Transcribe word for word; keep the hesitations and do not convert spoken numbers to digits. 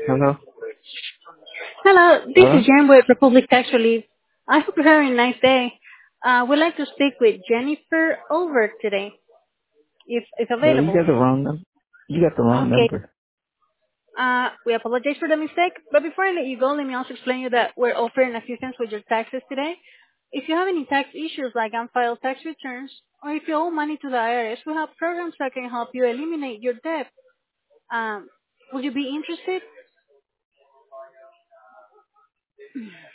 Hello? Hello, this Hello? is Jen with Republic Tax Relief. I hope you're having a nice day. Uh, we'd like to speak with Jennifer Over today, if if Hello, you available. got the wrong number. You got the wrong Okay. number. Uh, we apologize for the mistake, but before I let you go, let me also explain you that we're offering assistance with your taxes today. If you have any tax issues like unfiled tax returns, or if you owe money to the I R S, we have programs that can help you eliminate your debt. Um, would you be interested?